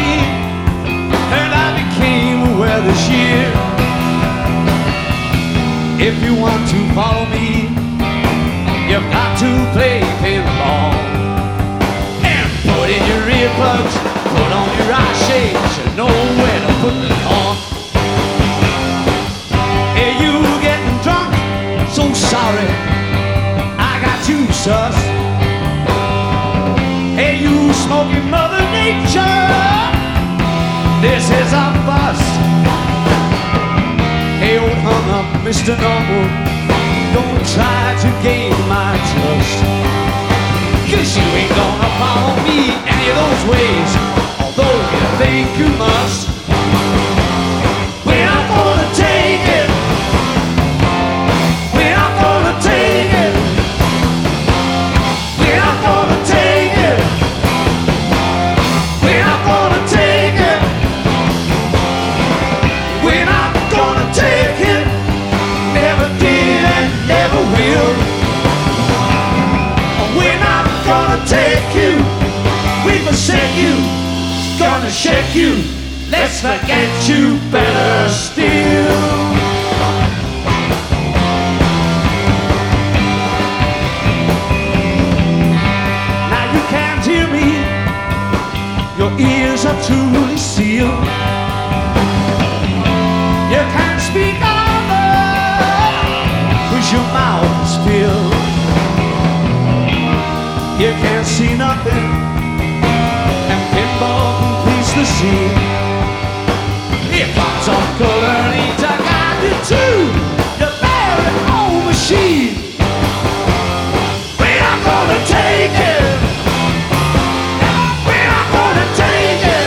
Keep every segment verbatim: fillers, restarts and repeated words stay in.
me, and I became aware this year. If you want to follow me, you've got to play pinball. And put in your earplugs, put on your eye shades, you know where to put them on. Hey, you getting drunk? So sorry, I got you sus. Hey, you smoking Mother Nature, this is a bust. Hey, old hung up Mister Normal, don't try to gain my trust, 'cause you ain't gonna follow me any of those ways, although you think you must. We're not gonna take it. We're not gonna take it. We're not gonna take it. We're not gonna take it. We're not gonna take it. Never did and never will. We're not gonna take you. We forsake you. Gonna shake you. Let's forget you better still. Now you can't hear me. Your ears are truly sealed. You can't speak over, 'cause your mouth is filled. You can't see nothing, and pinball completes the scene. If I'm some color needs to guide you to your very own machine. We're not gonna take it. We're not gonna take it.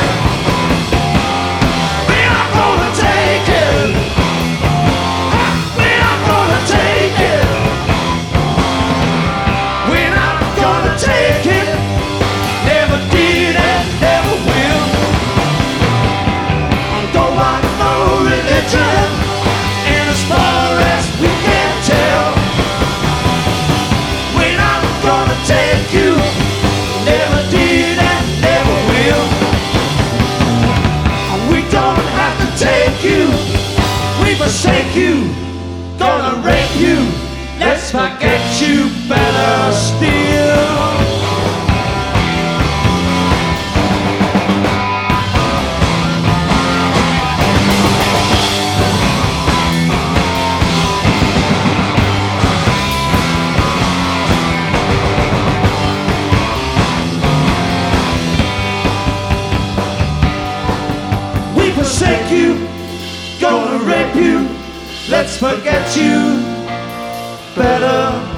We're not gonna take it. We're not gonna take it. We're not gonna take it. Never did and never will. Don't want no religion, and as far as we can tell, we're not gonna take you. Never did and never will. We don't have to take you. We forsake you. Gonna rape you. Let's forget you better still. We forsake you. Gonna rape you. Let's forget you better